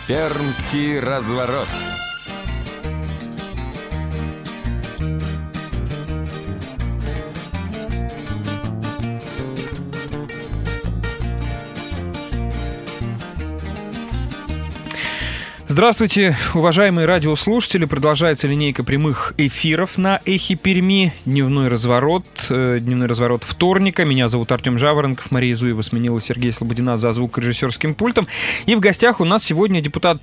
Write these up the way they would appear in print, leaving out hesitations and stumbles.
Пермский разворот. Здравствуйте, уважаемые радиослушатели. Продолжается линейка прямых эфиров на Эхе Перми. Дневной разворот вторника. Меня зовут Артем Жаворонков. Мария Зуева сменила Сергея Слободина за звукорежиссерским пультом. И в гостях у нас сегодня депутат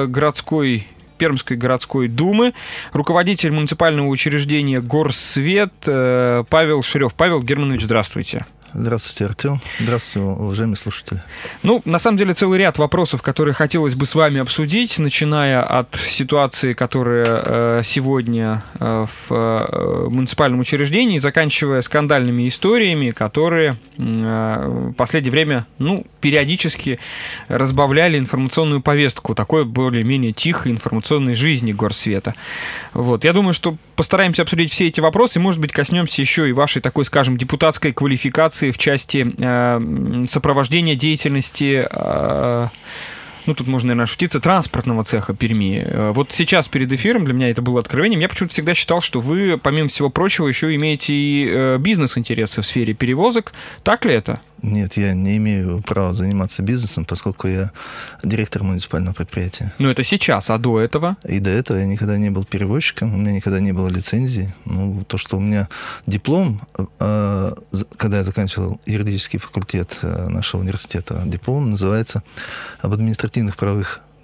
Пермской городской думы, руководитель муниципального учреждения «Горсвет» Павел Ширев. Павел Германович, здравствуйте. Здравствуйте, Артем. Здравствуйте, уважаемые слушатели. На самом деле, целый ряд вопросов, которые хотелось бы с вами обсудить, начиная от ситуации, которая сегодня в муниципальном учреждении, заканчивая скандальными историями, которые в последнее время, периодически разбавляли информационную повестку такой более-менее тихой информационной жизни Горсвета. Я думаю, что постараемся обсудить все эти вопросы, может быть, коснемся еще и вашей такой, скажем, депутатской квалификации в части сопровождения деятельности, тут можно, наверное, шутиться, транспортного цеха Перми. Сейчас перед эфиром для меня это было откровением. Я почему-то всегда считал, что вы, помимо всего прочего, еще имеете и бизнес-интересы в сфере перевозок. Так ли это? Нет, я не имею права заниматься бизнесом, поскольку я директор муниципального предприятия. Это сейчас, а до этого? И до этого я никогда не был перевозчиком, у меня никогда не было лицензии. То, что у меня диплом, когда я заканчивал юридический факультет нашего университета, диплом называется об административно-правовое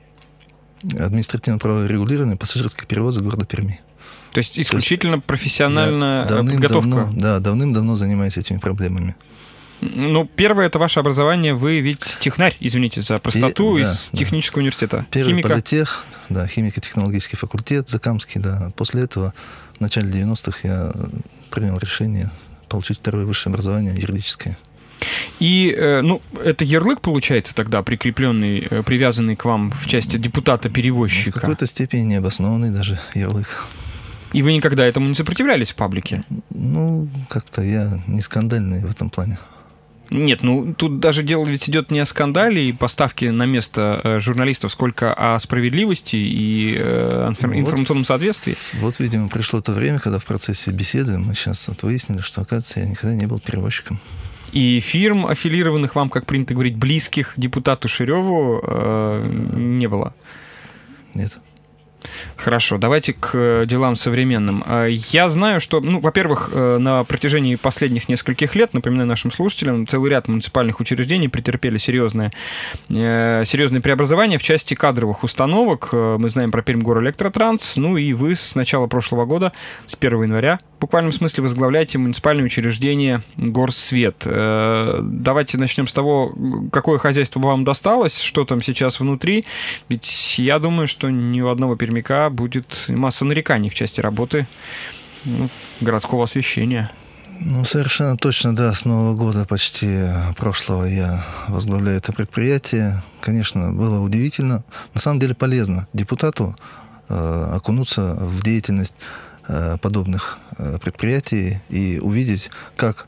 регулирование пассажирских перевозок города Перми. То есть исключительно профессиональная подготовка? Давным-давно занимаюсь этими проблемами. Первое — это ваше образование. Вы ведь технарь, извините за простоту, из технического университета. Первый политех, химико-технологический факультет, Закамский, После этого, в начале 90-х, я принял решение получить второе высшее образование, юридическое. И, это ярлык, получается, тогда прикрепленный, привязанный к вам в части депутата-перевозчика? В какой-то степени необоснованный даже ярлык. И вы никогда этому не сопротивлялись в паблике? Как-то я не скандальный в этом плане. Нет, тут даже дело ведь идет не о скандале и поставке на место журналистов, сколько о справедливости и информационном соответствии. Видимо, пришло то время, когда в процессе беседы мы сейчас выяснили, что, оказывается, я никогда не был перевозчиком. И фирм, аффилированных вам, как принято говорить, близких депутату Ширеву, не было? Нет. Хорошо, давайте к делам современным. Я знаю, что, во-первых, на протяжении последних нескольких лет, напоминаю нашим слушателям, целый ряд муниципальных учреждений претерпели серьезные преобразования в части кадровых установок. Мы знаем про Пермгорэлектротранс, и вы с начала прошлого года, с 1 января, в буквальном смысле возглавляете муниципальное учреждение Горсвет. Давайте начнем с того, какое хозяйство вам досталось, что там сейчас внутри, ведь я думаю, что ни у одного пермяка будет масса нареканий в части работы городского освещения. Совершенно точно, с Нового года почти прошлого я возглавляю это предприятие. Конечно, было удивительно, на самом деле полезно депутату окунуться в деятельность подобных предприятий и увидеть, как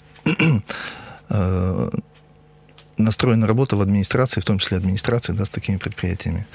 настроена работа в администрации, в том числе администрации, с такими предприятиями.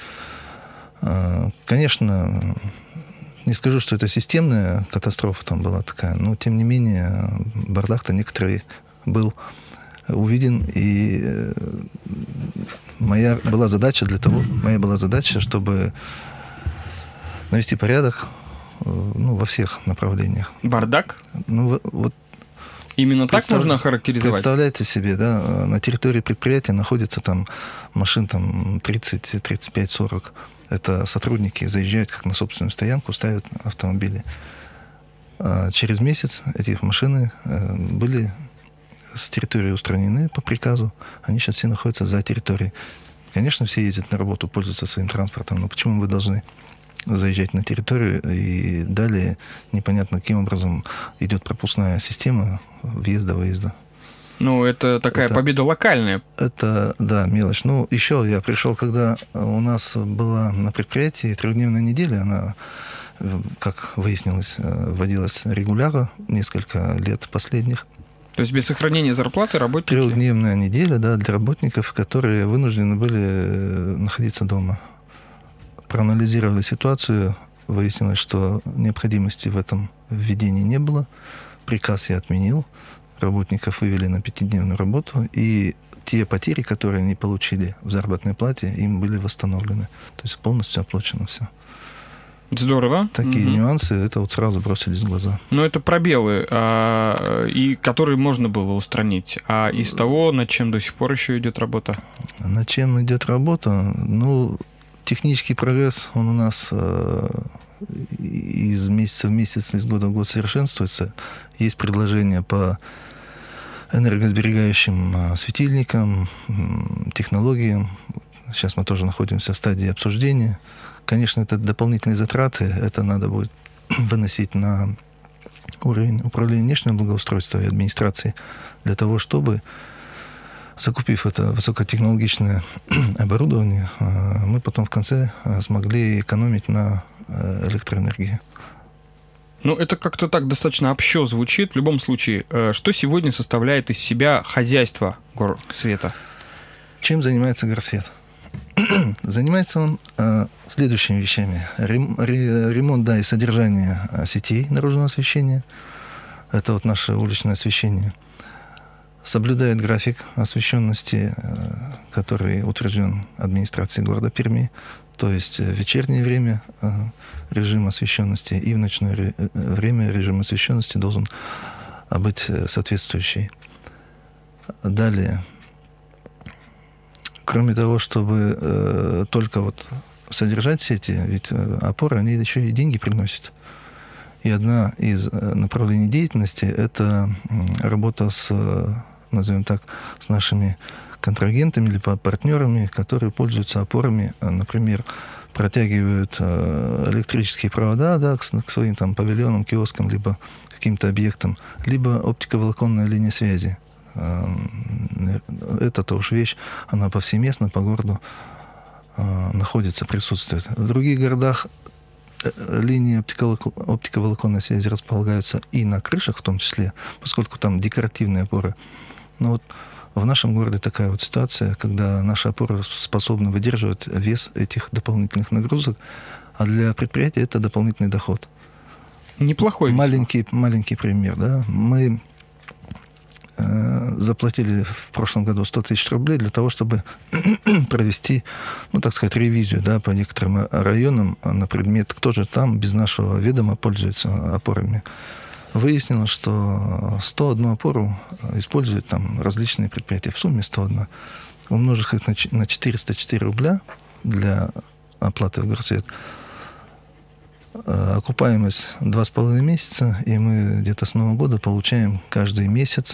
Конечно, не скажу, что это системная катастрофа там была такая, но, тем не менее, бардак-то некоторый был увиден, и моя была задача, чтобы навести порядок во всех направлениях. Бардак? Именно так можно охарактеризовать? Представляете себе, на территории предприятия находится там машин 30, 35, 40. Это сотрудники заезжают как на собственную стоянку, ставят автомобили. Через месяц эти машины были с территории устранены по приказу. Они сейчас все находятся за территорией. Конечно, все ездят на работу, пользуются своим транспортом, но почему вы должны заезжать на территорию, и далее непонятно, каким образом идет пропускная система въезда-выезда? Это такая победа локальная. Это, мелочь. Еще я пришел, когда у нас была на предприятии 3-дневная неделя, она, как выяснилось, вводилась регулярно несколько лет последних. То есть без сохранения зарплаты работники? 3-дневная неделя, для работников, которые вынуждены были находиться дома. проанализировали ситуацию, выяснилось, что необходимости в этом введении не было. Приказ я отменил, работников вывели на 5-дневную работу, и те потери, которые они получили в заработной плате, им были восстановлены. То есть полностью оплачено все. Здорово. Такие нюансы, это вот сразу бросились в глаза. Но это пробелы, и которые можно было устранить. А из того, над чем до сих пор еще идет работа? Над чем идет работа? Ну, технический прогресс, он у нас из месяца в месяц, из года в год совершенствуется. Есть предложения по энергосберегающим светильникам, технологиям. Сейчас мы тоже находимся в стадии обсуждения. Конечно, это дополнительные затраты. Это надо будет выносить на уровень управления внешнего благоустройства и администрации для того, чтобы, закупив это высокотехнологичное оборудование, мы потом в конце смогли экономить на электроэнергии. Ну, это как-то так достаточно общо звучит. В любом случае, что сегодня составляет из себя хозяйство Горсвета? Чем занимается Горсвет? Занимается он следующими вещами. Ремонт, да, и содержание сетей наружного освещения. Это вот наше уличное освещение. Соблюдает график освещенности, который утвержден администрацией города Перми. То есть в вечернее время режим освещенности и в ночное время режим освещенности должен быть соответствующий. Далее. Кроме того, чтобы только вот содержать сети, ведь опоры, они еще и деньги приносят. И одна из направлений деятельности – это работа с, назовем так, с нашими контрагентами или партнерами, которые пользуются опорами, например, протягивают электрические провода, да, к своим там павильонам, киоскам, либо каким-то объектам, либо оптиковолоконная линия связи. Эта-то уж вещь, она повсеместно по городу находится, присутствует. В других городах линии оптиковолоконной связи располагаются и на крышах в том числе, поскольку там декоративные опоры. Но вот в нашем городе такая вот ситуация, когда наши опоры способны выдерживать вес этих дополнительных нагрузок, а для предприятия это дополнительный доход. Неплохой. Маленький пример, да. Мы заплатили в прошлом году 100 тысяч рублей для того, чтобы провести, ну, так сказать, ревизию, да, по некоторым районам на предмет, кто же там без нашего ведома пользуется опорами. Выяснилось, что 101 опору используют там различные предприятия. В сумме 101. Умножив их на 404 рубля для оплаты в Горсвет, окупаемость 2,5 месяца, и мы где-то с Нового года получаем каждый месяц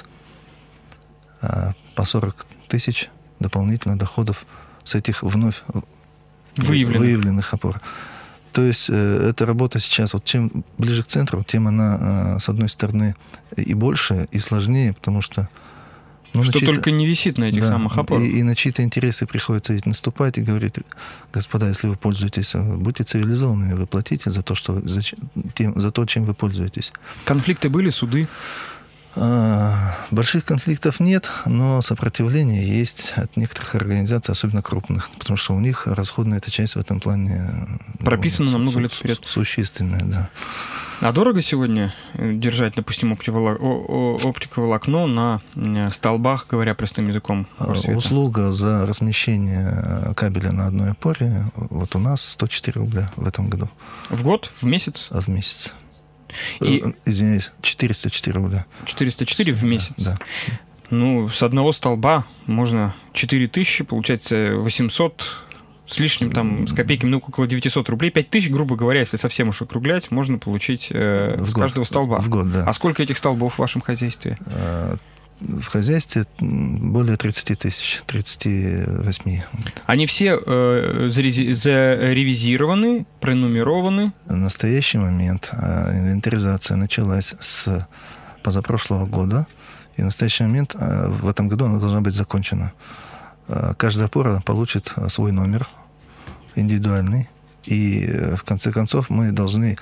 по 40 тысяч дополнительно доходов с этих вновь выявленных опор. То есть эта работа сейчас, вот чем ближе к центру, тем она, с одной стороны, и больше, и сложнее, потому что... Ну, что только не висит на этих самых опорах. И на чьи-то интересы приходится ведь наступать и говорить: господа, если вы пользуетесь, будьте цивилизованными, вы платите за то, за то, чем вы пользуетесь. Конфликты были, суды? Больших конфликтов нет, но сопротивление есть от некоторых организаций, особенно крупных, потому что у них расходная эта часть в этом плане прописана на много лет вперед. Существенная, да. А дорого сегодня держать, допустим, оптиковолокно на столбах, говоря простым языком? Услуга за размещение кабеля на одной опоре вот у нас 104 рубля в этом году. В год? В месяц? В месяц. Извиняюсь, 404 рубля. 404 в месяц? Да. Ну, с одного столба можно 4000, получается 800 с лишним, там, с копейками, ну, около 900 рублей. 5000, грубо говоря, если совсем уж округлять, можно получить с каждого столба. В год, да. А сколько этих столбов в вашем хозяйстве? В хозяйстве более 30 тысяч, 38. Они все заревизированы, пронумерованы? В настоящий момент инвентаризация началась с позапрошлого года, и в настоящий момент в этом году она должна быть закончена. Каждая опора получит свой номер индивидуальный, и в конце концов мы должны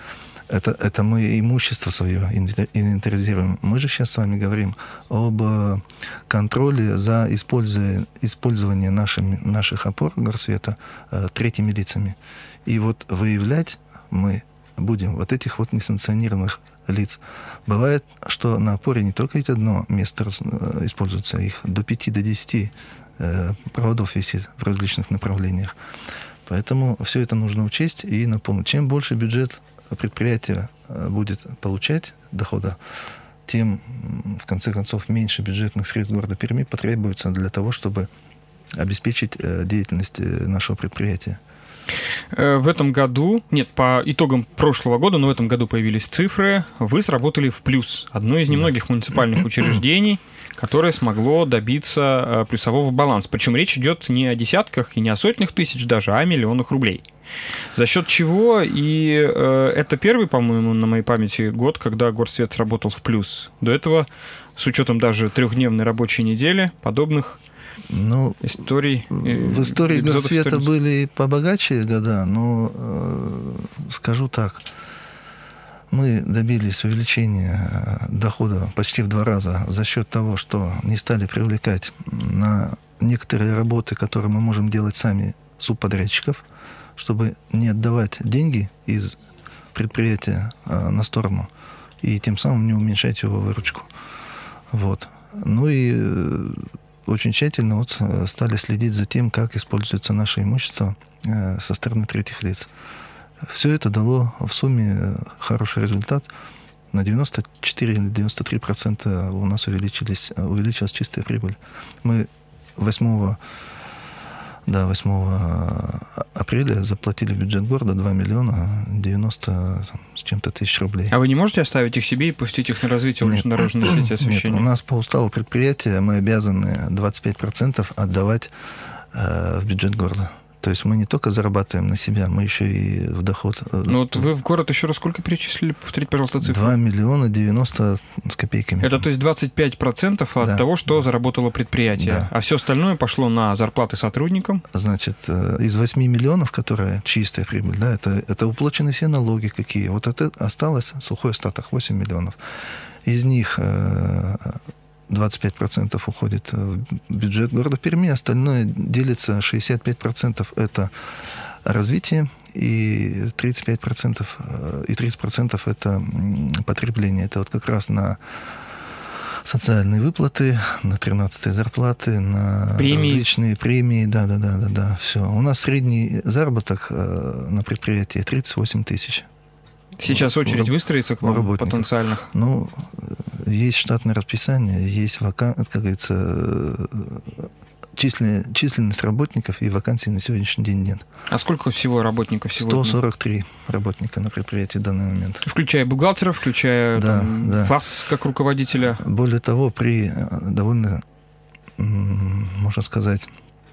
Это мы имущество свое инвентаризируем. Мы же сейчас с вами говорим об контроле за использование наших опор горсвета третьими лицами. И вот выявлять мы будем вот этих вот несанкционированных лиц. Бывает, что на опоре не только ведь одно место используется, их до 5, до 10 проводов висит в различных направлениях. Поэтому все это нужно учесть и напомнить. Чем больше бюджет предприятия будет получать дохода, тем, в конце концов, меньше бюджетных средств города Перми потребуется для того, чтобы обеспечить деятельность нашего предприятия. В этом году, по итогам прошлого года, но в этом году появились цифры, вы сработали в плюс. Одно из немногих муниципальных учреждений, которое смогло добиться плюсового баланса. Причем речь идет не о десятках и не о сотнях тысяч даже, а о миллионах рублей. За счет чего? И это первый, по-моему, на моей памяти год, когда Горсвет сработал в плюс. До этого, с учетом даже 3-дневной рабочей недели, подобных историй. В истории Горсвета были побогаче года, но скажу так. Мы добились увеличения дохода почти в 2 раза за счет того, что не стали привлекать на некоторые работы, которые мы можем делать сами, субподрядчиков, чтобы не отдавать деньги из предприятия на сторону и тем самым не уменьшать его выручку. Вот. Ну и очень тщательно стали следить за тем, как используется наше имущество со стороны третьих лиц. Все это дало в сумме хороший результат. На 94 или 93% у нас увеличилась чистая прибыль. Мы 8 апреля заплатили в бюджет города 2 миллиона 90 с чем-то тысяч рублей. А вы не можете оставить их себе и пустить их на развитие улично-дорожной сети освещения? Нет, у нас по уставу предприятия мы обязаны 25% отдавать в бюджет города. То есть мы не только зарабатываем на себя, мы еще и в доход. Ну вот вы в город еще раз сколько перечислили? Повторите, пожалуйста, цифру. 2 миллиона 90 с копейками. Это то есть 25% от того, что заработало предприятие. Да. А все остальное пошло на зарплаты сотрудникам? Значит, из 8 миллионов, которые чистая прибыль, да, это уплачены все налоги какие. Вот это осталось сухой остаток 8 миллионов. Из них 25% уходит в бюджет города Перми, остальное делится 65% это развитие, и 30% это потребление. Это вот как раз на социальные выплаты, на 13-е зарплаты, на различные премии. Да, все. У нас средний заработок на предприятии 38 тысяч. Сейчас очередь выстроится к вам потенциальных? Ну, есть штатное расписание, есть как говорится, численность работников, и вакансий на сегодняшний день нет. А сколько всего работников сегодня? 143 работника на предприятии в данный момент. Включая бухгалтеров, включая вас как руководителя? Более того, при довольно, можно сказать,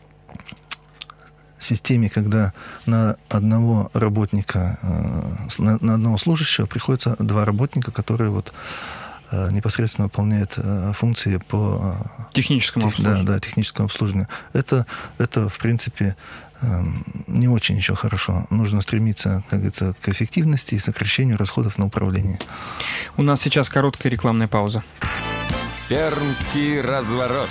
системе, когда на одного работника, на одного служащего приходится 2 работника, которые непосредственно выполняют функции по техническому обслуживанию. Да, техническому обслуживанию. Это в принципе, не очень еще хорошо. Нужно стремиться, как говорится, к эффективности и сокращению расходов на управление. У нас сейчас короткая рекламная пауза. Пермский разворот.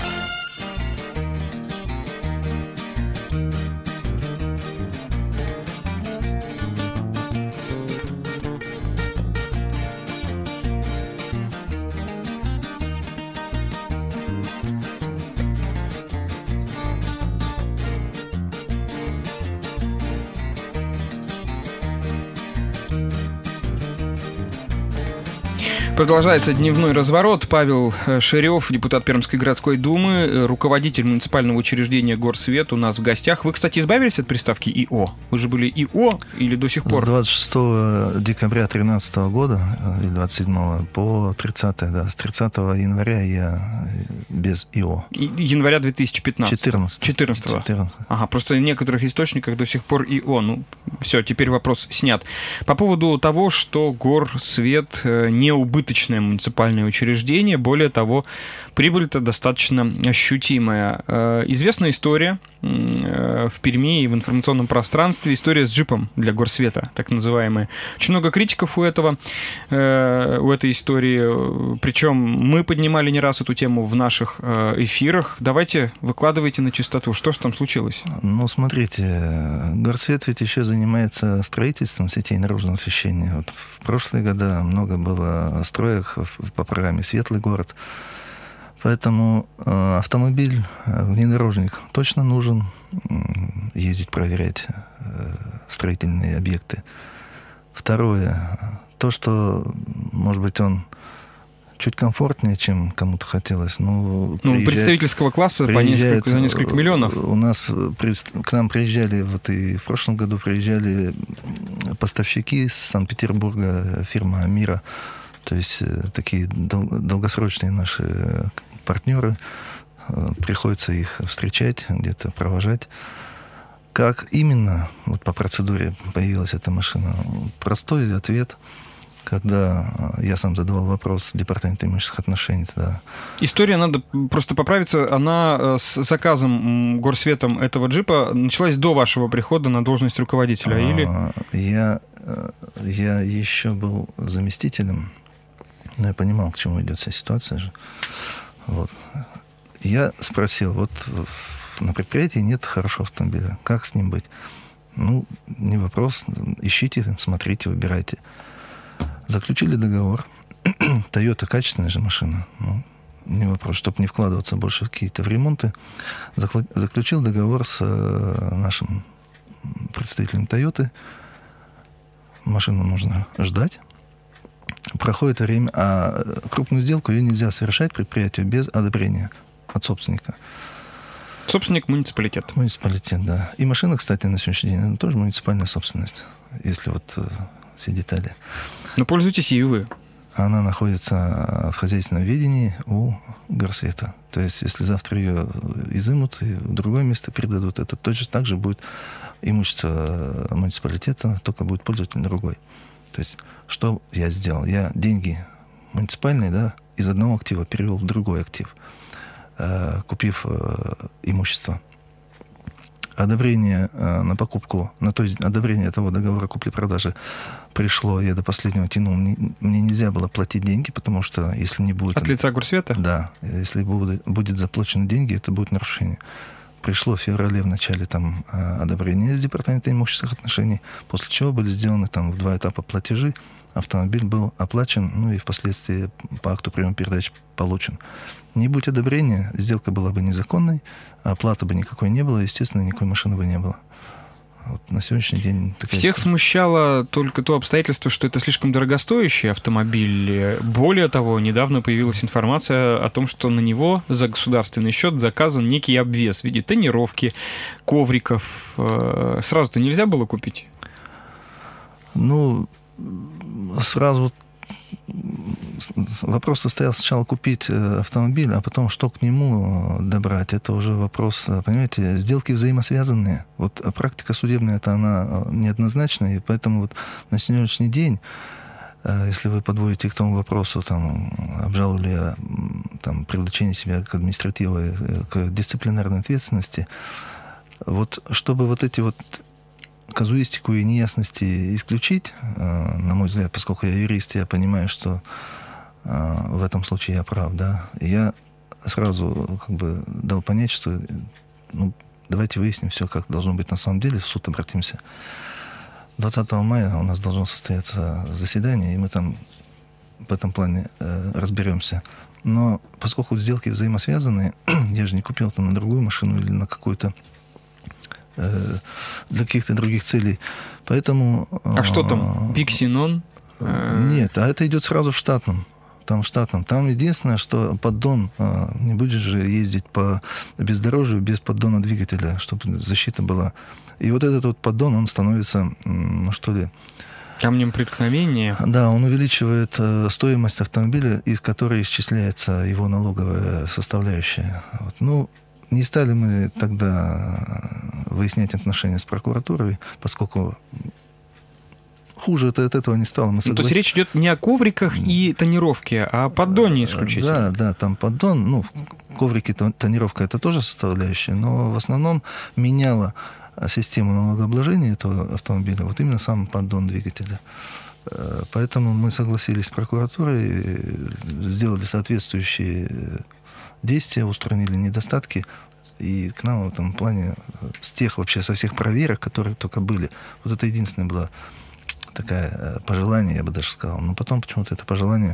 Продолжается дневной разворот. Павел Ширев, депутат Пермской городской думы, руководитель муниципального учреждения Горсвет у нас в гостях. Вы, кстати, избавились от приставки ИО? Вы же были ИО или до сих пор? С 26 декабря 2013 года, или 27 по 30, с 30 января я без ИО. Января 2015? 14. Ага, просто в некоторых источниках до сих пор ИО. Ну, все, теперь вопрос снят. По поводу того, что Горсвет не убыточный убыточное муниципальное учреждение. Более того, прибыль-то достаточно ощутимая. Известная история в Перми и в информационном пространстве, история с джипом для горсвета, так называемая. Очень много критиков у этой истории, причем мы поднимали не раз эту тему в наших эфирах. Давайте выкладывайте на чистоту, что же там случилось? Ну, смотрите, горсвет ведь еще занимается строительством сетей наружного освещения. Вот в прошлые годы много было строек по программе «Светлый город». Поэтому автомобиль, внедорожник точно нужен, ездить, проверять строительные объекты. Второе, то, что, может быть, он чуть комфортнее, чем кому-то хотелось. Представительского класса за несколько миллионов. У нас к нам приезжали, вот и в прошлом году приезжали поставщики из Санкт-Петербурга, фирма «Мира». То есть такие долгосрочные наши партнеры. Приходится их встречать, где-то провожать. Как именно вот по процедуре появилась эта машина? Простой ответ. Когда я сам задавал вопрос Департаменту имущественных отношений, тогда... История, надо просто поправиться, она с заказом горсветом этого джипа началась до вашего прихода на должность руководителя, или... Я еще был заместителем, но я понимал, к чему идет вся ситуация же. Вот. Я спросил, вот на предприятии нет хорошего автомобиля, как с ним быть? Не вопрос, ищите, смотрите, выбирайте. Заключили договор. Toyota качественная же машина. Не вопрос, чтобы не вкладываться больше в какие-то ремонты. Заключил договор с нашим представителем Toyota. Машину нужно ждать. Проходит время, а крупную сделку ее нельзя совершать предприятию без одобрения от собственника. Собственник — муниципалитет. Муниципалитет, да. И машина, кстати, на сегодняшний день, это тоже муниципальная собственность, если вот все детали. Но пользуйтесь ею вы. Она находится в хозяйственном ведении у горсвета. То есть, если завтра ее изымут и в другое место передадут, это точно так же будет имущество муниципалитета, только будет пользователь другой. То есть, что я сделал? Я деньги муниципальные, да, из одного актива перевел в другой актив, купив имущество. Одобрение на покупку, то есть одобрение того договора купли-продажи пришло, я до последнего тянул. Мне нельзя было платить деньги, потому что если не будет... От лица горсвета? Да. Если будет заплачены деньги, это будет нарушение. Пришло в феврале в начале одобрение из Департамента имущественных отношений, после чего были сделаны в 2 этапа платежи. Автомобиль был оплачен, и впоследствии по акту приема передач получен. Не будь одобрения, сделка была бы незаконной, оплаты бы никакой не было, естественно, никакой машины бы не было. Вот на сегодняшний день... Всех смущало только то обстоятельство, что это слишком дорогостоящий автомобиль. Более того, недавно появилась информация о том, что на него за государственный счет заказан некий обвес в виде тонировки, ковриков. Сразу-то нельзя было купить? Сразу вопрос состоял сначала купить автомобиль, а потом что к нему добрать. Это уже вопрос, понимаете, сделки взаимосвязанные. Вот практика судебная, она неоднозначная, и поэтому вот на сегодняшний день, если вы подводите к тому вопросу, обжаловали я привлечение себя к административной, к дисциплинарной ответственности, вот чтобы вот эти вот казуистику и неясности исключить, на мой взгляд, поскольку я юрист, я понимаю, что в этом случае я прав, да, я сразу дал понять, что давайте выясним все, как должно быть на самом деле, в суд обратимся. 20 мая у нас должно состояться заседание, и мы там в этом плане разберемся. Но поскольку сделки взаимосвязаны, я же не купил на другую машину или на какую-то для каких-то других целей. Поэтому... А что там? Биксенон? Нет, а это идет сразу в штатном. Там единственное, что поддон, не будешь же ездить по бездорожью без поддона двигателя, чтобы защита была. И вот этот вот поддон, он становится, камнем преткновения? Да, он увеличивает стоимость автомобиля, из которой исчисляется его налоговая составляющая. Не стали мы тогда выяснять отношения с прокуратурой, поскольку хуже это от этого не стало. Мы то есть речь идет не о ковриках и тонировке, а о поддоне исключительно. Да, там поддон, коврики, тонировка — это тоже составляющая, но в основном меняла систему налогообложения этого автомобиля вот именно сам поддон двигателя. Поэтому мы согласились с прокуратурой, сделали соответствующие действия, устранили недостатки. И к нам в этом плане со всех проверок, которые только были, вот это единственное было такое пожелание, я бы даже сказал. Но потом почему-то это пожелание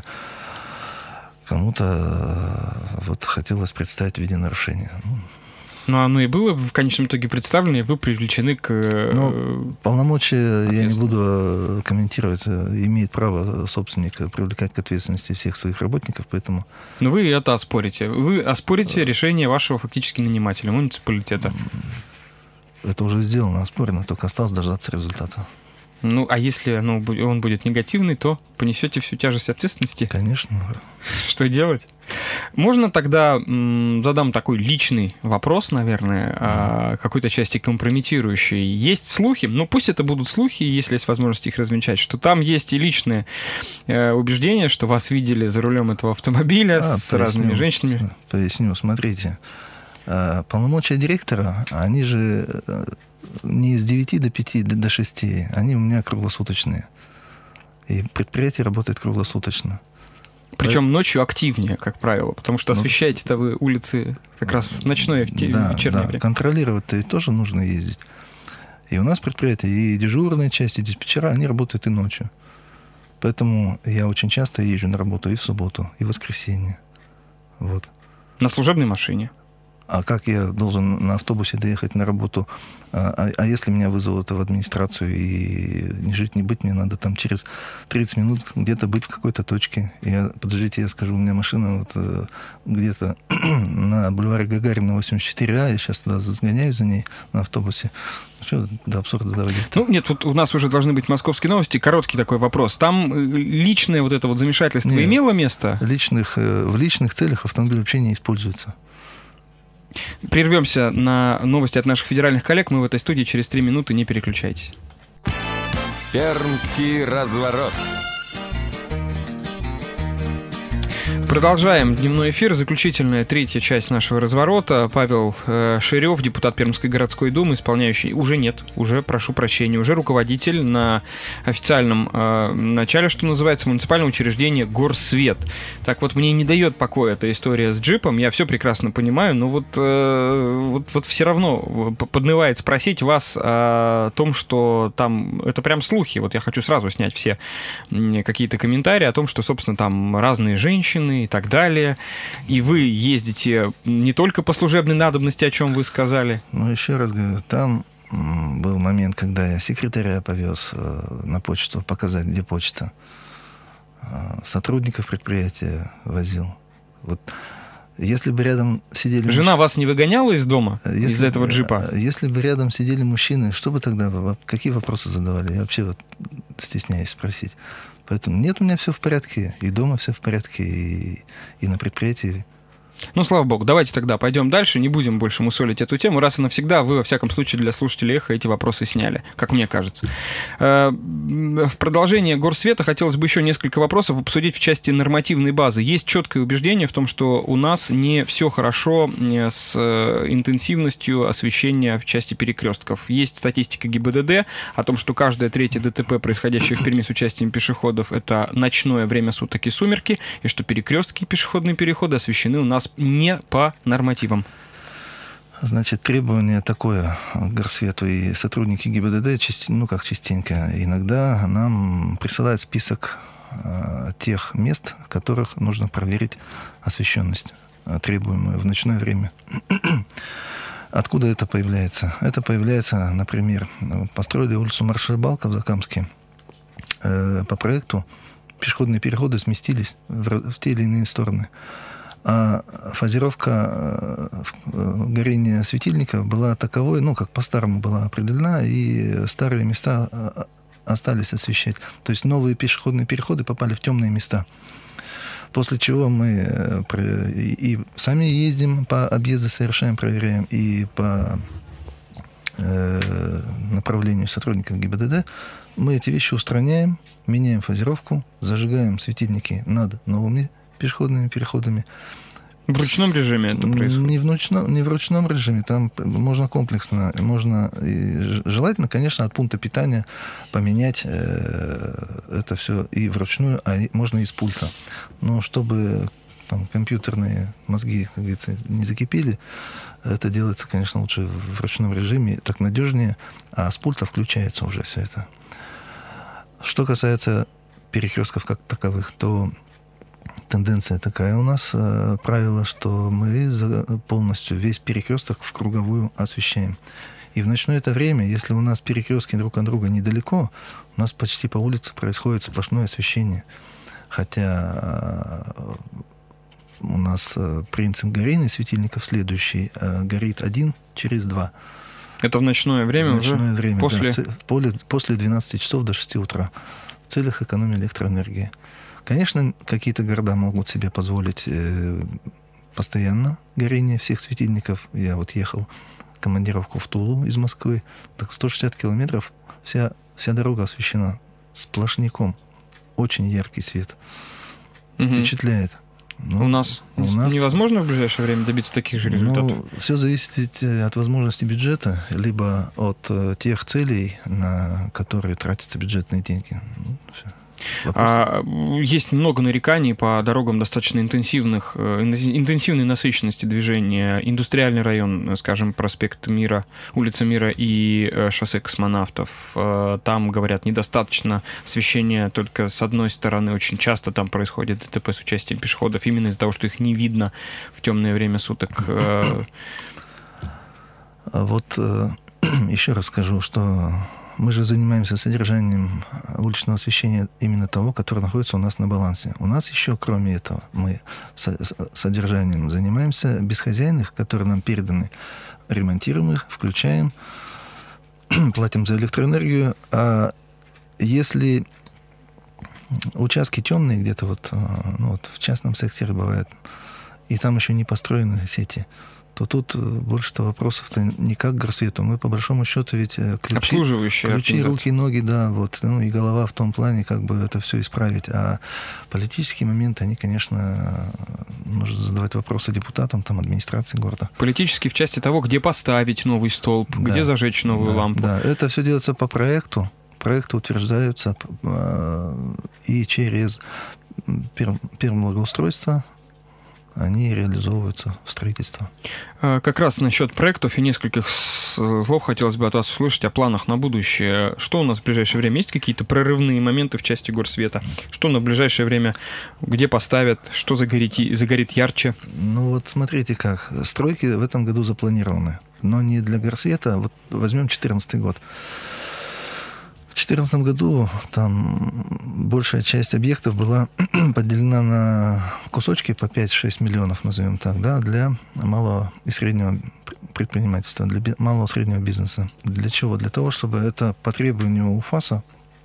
кому-то хотелось представить в виде нарушения. Ну, оно и было в конечном итоге представлено, и вы привлечены к... полномочия я не буду комментировать. Имеет право собственник привлекать к ответственности всех своих работников, поэтому... Но вы это оспорите. Вы оспорите решение вашего фактически нанимателя, муниципалитета. Это уже сделано, оспорено, только осталось дождаться результата. Ну, а если он будет негативный, то понесете всю тяжесть ответственности? Конечно. Что делать? Можно тогда задам такой личный вопрос, наверное, о какой-то части компрометирующей. Есть слухи, пусть это будут слухи, если есть возможность их развенчать, что там есть и личные убеждения, что вас видели за рулем этого автомобиля с разными женщинами. Поясню, смотрите. Полномочия директора, они же... не с 9 до 5, до 6. Они у меня круглосуточные. И предприятие работает круглосуточно. Причем ночью активнее, как правило, потому что освещаете-то вы улицы как раз ночное, вечернее время. Контролировать-то тоже нужно ездить. И у нас предприятие, и дежурная часть, и диспетчера, они работают и ночью. Поэтому я очень часто езжу на работу и в субботу, и в воскресенье. Вот. На служебной машине? А как я должен на автобусе доехать на работу? А если меня вызовут в администрацию, и не жить, не быть, мне надо там через 30 минут где-то быть в какой-то точке. Подождите, я скажу, у меня машина где-то на бульваре Гагарина 84А, я сейчас туда сгоняюсь за ней на автобусе. Что до абсурда доводить? Нет, у нас уже должны быть московские новости. Короткий такой вопрос. Там личное это замешательство имело место? В личных целях автомобиль вообще не используется. Прервемся на новости от наших федеральных коллег. Мы в этой студии через 3 минуты, не переключайтесь. Пермский разворот. Продолжаем дневной эфир. Заключительная третья часть нашего разворота. Павел Ширев, депутат Пермской городской думы, исполняющий... прошу прощения, уже руководитель на официальном начале, что называется, муниципального учреждения «Горсвет». Так вот, мне не дает покоя эта история с джипом. Я все прекрасно понимаю, но все равно поднывает спросить вас о том, что там... Это прям слухи. Я хочу сразу снять все какие-то комментарии о том, что, собственно, там разные женщины и так далее. И вы ездите не только по служебной надобности, о чем вы сказали. Еще раз говорю, там был момент, когда я секретаря повез на почту, показать, где почта. Сотрудников предприятия возил. Если бы рядом сидели... Жена вас не выгоняла из дома из-за этого джипа? Если бы рядом сидели мужчины, что бы тогда... Какие вопросы задавали? Я вообще стесняюсь спросить. Поэтому нет, у меня все в порядке. И дома все в порядке, и на предприятии. Слава богу, давайте тогда пойдем дальше, не будем больше мусолить эту тему. Раз и навсегда вы, во всяком случае, для слушателей «Эхо» эти вопросы сняли, как мне кажется. В продолжение «Горсвета» хотелось бы еще несколько вопросов обсудить в части нормативной базы. Есть четкое убеждение в том, что у нас не все хорошо с интенсивностью освещения в части перекрестков. Есть статистика ГИБДД о том, что каждое третье ДТП, происходящее в Перми с участием пешеходов, это ночное время суток и сумерки, и что перекрестки и пешеходные переходы освещены у нас не по нормативам. Значит, требование такое к Горсвету, и сотрудники ГИБДД частенько иногда нам присылают список тех мест, в которых нужно проверить освещенность, требуемую в ночное время. Откуда это появляется? Это появляется, например, построили улицу Маршалбалка в Закамске. По проекту пешеходные переходы сместились в те или иные стороны. А фазировка горения светильников была таковой, как по-старому была определена, и старые места остались освещать. То есть новые пешеходные переходы попали в темные места. После чего мы и сами ездим, по объезду совершаем, проверяем, и по направлению сотрудников ГИБДД, мы эти вещи устраняем, меняем фазировку, зажигаем светильники над новыми пешеходными переходами. В ручном режиме это происходит? Не в ручном режиме, там можно комплексно, можно желательно, конечно, от пункта питания поменять это все и вручную, а можно и с пульта. Но чтобы там компьютерные мозги, как говорится, не закипели, это делается, конечно, лучше в ручном режиме, так надежнее, а с пульта включается уже все это. Что касается перекрестков как таковых, то тенденция такая у нас, правило, что мы полностью весь перекресток в круговую освещаем. И в ночное это время, если у нас перекрестки друг от друга недалеко, у нас почти по улице происходит сплошное освещение. Хотя у нас принцип горения светильников следующий. Горит 1 через 2. Это в ночное время в ночное уже? Время, после... Да, после 12 часов до 6 утра. В целях экономии электроэнергии. Конечно, какие-то города могут себе позволить постоянно горение всех светильников. Я вот ехал в командировку в Тулу из Москвы. Так 160 километров, вся дорога освещена сплошняком. Очень яркий свет. Впечатляет. У нас невозможно в ближайшее время добиться таких же результатов? Все зависит от возможности бюджета, либо от тех целей, на которые тратятся бюджетные деньги. Есть много нареканий по дорогам достаточно интенсивной насыщенности движения. Индустриальный район, скажем, проспект Мира, улица Мира и шоссе Космонавтов. Там, говорят, недостаточно освещения только с одной стороны. Очень часто там происходит ДТП с участием пешеходов именно из-за того, что их не видно в темное время суток. Вот еще раз скажу, что мы же занимаемся содержанием уличного освещения именно того, которое находится у нас на балансе. У нас еще, кроме этого, мы содержанием занимаемся бесхозяйных, которые нам переданы, ремонтируем их, включаем, платим за электроэнергию. А если участки темные где-то вот в частном секторе бывает, и там еще не построены сети, то тут больше-то вопросов-то не как к Горсвету. Мы, по большому счету, ведь ключи, руки, ноги, да, вот, и голова в том плане, как бы это все исправить. А политические моменты, они, конечно, нужно задавать вопросы депутатам, там, администрации города. Политически в части того, где поставить новый столб, да, где зажечь новую лампу. Да, это все делается по проекту. Проекты утверждаются и через Пермблагоустройство они реализовываются в строительство. Как раз насчет проектов и нескольких слов хотелось бы от вас услышать о планах на будущее. Что у нас в ближайшее время? Есть какие-то прорывные моменты в части Горсвета? Что на ближайшее время, где поставят, что загорит ярче? Ну вот смотрите как. Стройки в этом году запланированы, но не для Горсвета. Вот возьмем 2014 год. В 2014 году там большая часть объектов была поделена на кусочки по 5-6 миллионов, назовем так, да, для малого и среднего предпринимательства, для малого и среднего бизнеса. Для чего? Для того, чтобы это по требованию УФАСа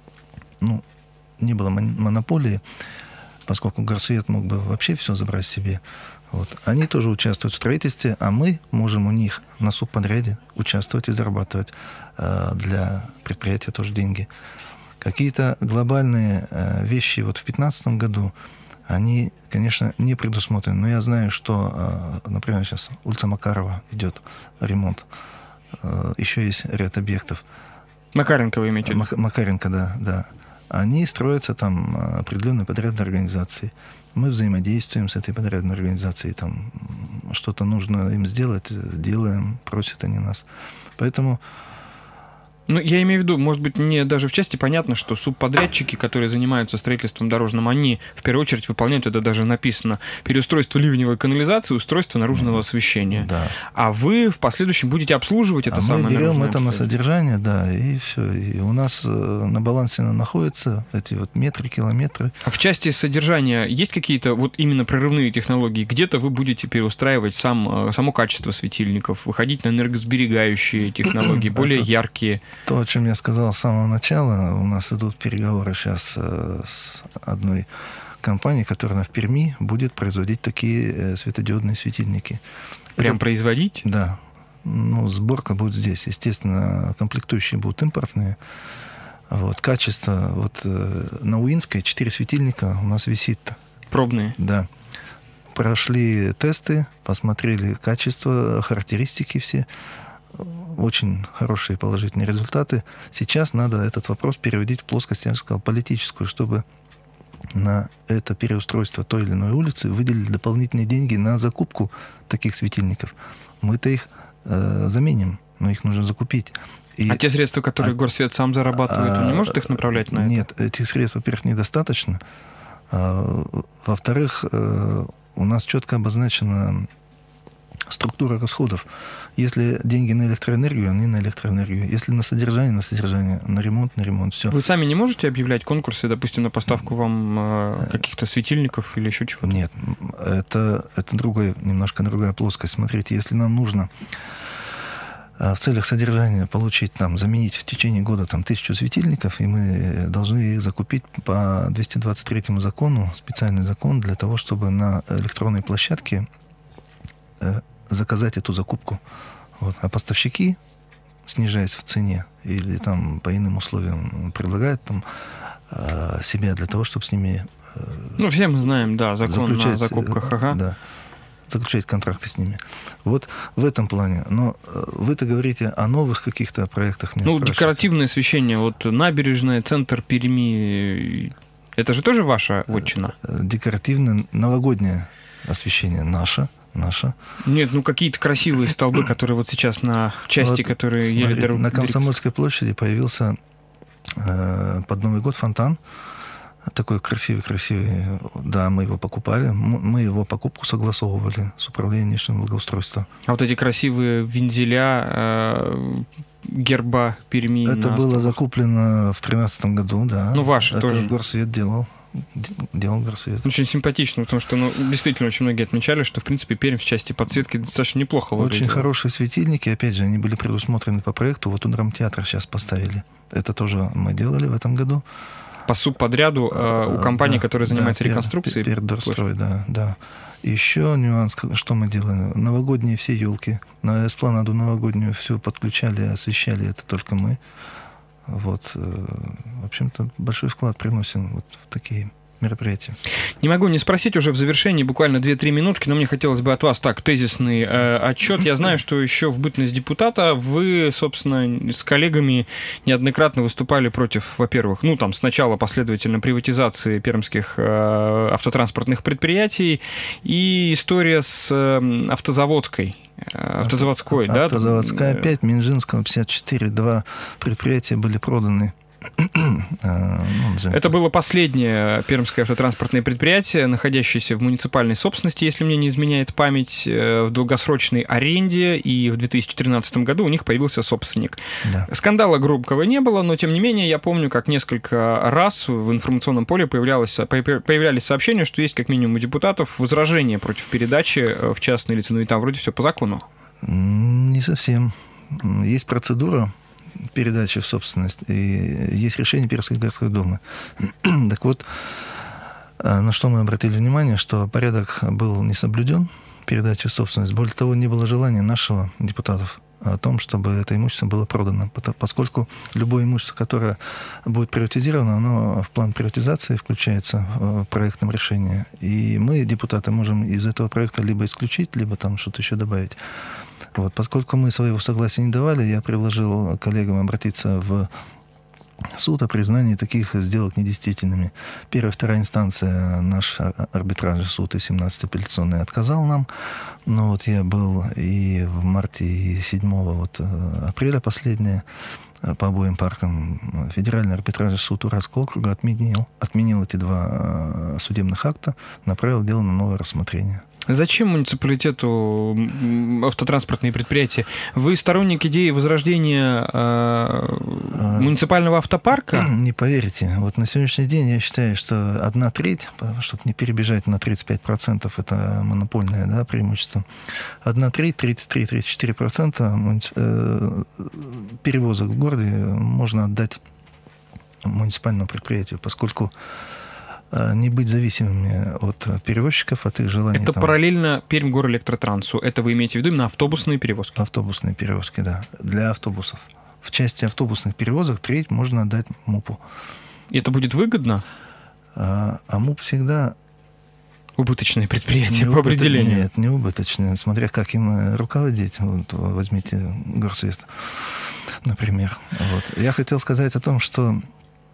не было монополии, поскольку Горсвет мог бы вообще все забрать себе. Вот. Они тоже участвуют в строительстве, а мы можем у них на субподряде участвовать и зарабатывать для предприятия тоже деньги. Какие-то глобальные вещи вот в 2015 году, они, конечно, не предусмотрены. Но я знаю, что, например, сейчас улица Макарова идет ремонт. Еще есть ряд объектов. Макаренко вы имеете в виду? Макаренко, да. Они строятся там определенной подрядной организацией. Мы взаимодействуем с этой подрядной организацией. Там что-то нужно им сделать, делаем, просят они нас. Поэтому... я имею в виду, может быть, мне даже в части понятно, что субподрядчики, которые занимаются строительством дорожным, они в первую очередь выполняют, это даже написано, переустройство ливневой канализации, устройство наружного освещения. Да. А вы в последующем будете обслуживать это самое наружное освещение. Мы берем это на содержание, да, и все. И у нас на балансе находятся эти вот метры, километры. А в части содержания есть какие-то вот именно прорывные технологии? Где-то вы будете переустраивать само качество светильников, выходить на энергосберегающие технологии, более яркие? То, о чем я сказал с самого начала, у нас идут переговоры сейчас с одной компанией, которая в Перми будет производить такие светодиодные светильники. Прям производить? Да. сборка будет здесь. Естественно, комплектующие будут импортные. Вот, качество. Вот на Уинской 4 светильника у нас висит. Пробные? Да. Прошли тесты, посмотрели качество, характеристики все. Очень хорошие положительные результаты. Сейчас надо этот вопрос переводить в плоскость, я бы сказал, политическую, чтобы на это переустройство той или иной улицы выделили дополнительные деньги на закупку таких светильников. Мы-то их заменим, но их нужно закупить. А те средства, которые Горсвет сам зарабатывает, он не может их направлять на это? Нет, этих средств, во-первых, недостаточно. Во-вторых, у нас четко обозначена структура расходов. Если деньги на электроэнергию, они на электроэнергию. Если на содержание, на ремонт, все. Вы сами не можете объявлять конкурсы, допустим, на поставку вам каких-то светильников или еще чего-то? Нет, это немножко другая плоскость. Смотрите, если нам нужно в целях содержания получить, заменить в течение года 1000 светильников, и мы должны их закупить по 223 закону, специальный закон, для того, чтобы на электронной площадке заказать эту закупку. Вот. А поставщики, снижаясь в цене или по иным условиям, предлагают себя для того, чтобы с ними все мы знаем, да, закон о закупках. Ага. Да, заключать контракты с ними. Вот в этом плане. Но вы-то говорите о новых каких-то проектах. Декоративное освещение. Вот набережная, центр Перми. Это же тоже ваша вотчина? Декоративное новогоднее освещение наше. Нет, какие-то красивые столбы, которые вот сейчас на части, которые еле дорогу. На Комсомольской площади появился под Новый год фонтан. Такой красивый. Да, мы его покупали. Мы его покупку согласовывали с управлением внешнего благоустройства. А вот эти красивые вензеля герба Перми. Это было закуплено в 2013 году, да. Ваши это тоже. Горсвет делал Горсвет. Очень симпатично, потому что, действительно, очень многие отмечали, что, в принципе, Пермь в части подсветки достаточно неплохо выглядела. Очень хорошие светильники, опять же, они были предусмотрены по проекту. Вот у драмтеатра сейчас поставили. Это тоже мы делали в этом году. По субподряду у компании, которая занимается реконструкцией. Пердорстрой, да. Еще нюанс, что мы делаем. Новогодние все елки. На эспланаду новогоднюю все подключали, освещали. Это только мы. Вот, в общем-то, большой вклад приносим в такие мероприятия. Не могу не спросить уже в завершении, буквально 2-3 минутки, но мне хотелось бы от вас тезисный отчет. Я знаю, что еще в бытность депутата вы, собственно, с коллегами неоднократно выступали против, во-первых, сначала последовательно приватизации пермских автотранспортных предприятий и история с Автозаводской, да? Автозаводская 5, Минжинского 54, 2 предприятия были проданы. Это было последнее пермское автотранспортное предприятие, находящееся в муниципальной собственности, если мне не изменяет память, в долгосрочной аренде, и в 2013 году у них появился собственник. Да. Скандала громкого не было, но тем не менее я помню, как несколько раз в информационном поле появлялись сообщения, что есть как минимум у депутатов возражения против передачи в частные лица, и там вроде все по закону. Не совсем. Есть процедура передачи в собственность, и есть решение Пермской городской думы. Так вот, на что мы обратили внимание, что порядок был не соблюден, передачи в собственность. Более того, не было желания нашего депутатов о том, чтобы это имущество было продано, поскольку любое имущество, которое будет приватизировано, оно в план приватизации включается в проектном решении. И мы, депутаты, можем из этого проекта либо исключить, либо что-то еще добавить. Вот. Поскольку мы своего согласия не давали, я предложил коллегам обратиться в суд о признании таких сделок недействительными. Первая, вторая инстанция, наш арбитражный суд и 17-й апелляционный отказал нам. Но я был и в марте, и 7 апреля последнее по обоим паркам. Федеральный арбитражный суд Уральского округа отменил эти 2 судебных акта, направил дело на новое рассмотрение. Зачем муниципалитету автотранспортные предприятия? Вы сторонник идеи возрождения муниципального автопарка? Не поверите. На сегодняшний день я считаю, что 1/3, чтобы не перебежать на 35%, это монопольное преимущество, 1/3, 33-34% перевозок в городе можно отдать муниципальному предприятию, поскольку не быть зависимыми от перевозчиков, от их желаний. Это параллельно Пермь-Горэлектротранссу. Это вы имеете в виду именно автобусные перевозки? Автобусные перевозки, да. Для автобусов. В части автобусных перевозок треть можно отдать МУПу. И это будет выгодно? А МУП всегда... Убыточное предприятие по определению. Нет, не убыточное. Смотря как им руководить. Вот, возьмите Горсвест, например. Вот. Я хотел сказать о том, что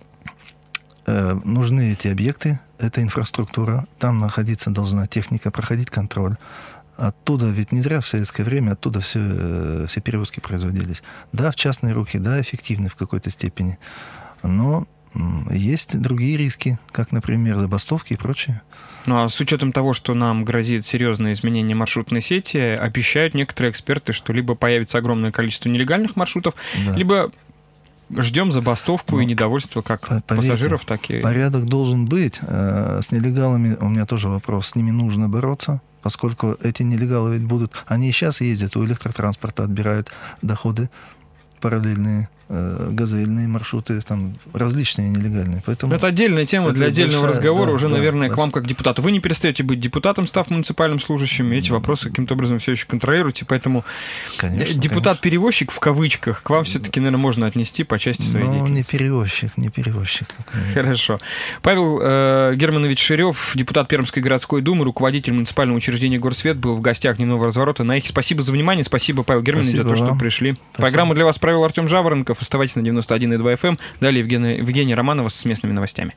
нужны эти объекты, это инфраструктура, там находиться должна техника, проходить контроль. Оттуда, ведь не зря в советское время оттуда все перевозки производились. Да, в частные руки, да, эффективны в какой-то степени, но есть другие риски, как, например, забастовки и прочее. Ну а с учетом того, что нам грозит серьезное изменение маршрутной сети, обещают некоторые эксперты, что либо появится огромное количество нелегальных маршрутов, да, либо... Ждем забастовку и недовольство как пассажиров, так и... Порядок должен быть. С нелегалами у меня тоже вопрос. С ними нужно бороться, поскольку эти нелегалы ведь будут... Они и сейчас ездят, у электротранспорта отбирают доходы параллельные, газельные маршруты, там различные нелегальные. Поэтому это отдельная тема для отдельного разговора, уже, наверное, к вам как депутату. Вы не перестаете быть депутатом, став муниципальным служащим, и эти вопросы каким-то образом все еще контролируете, поэтому депутат-перевозчик, в кавычках, к вам все-таки, наверное, можно отнести по части своей деятельности. Не перевозчик. Хорошо. Павел Германович Ширев, депутат Пермской городской думы, руководитель муниципального учреждения «Горсвет», был в гостях «Дневного разворота». На их спасибо за внимание, спасибо, Павел Германович, за то, что пришли. Программу для вас провел Артем Жаворонков. Оставайтесь на 91,2 FM. Далее Евгения Романова с местными новостями.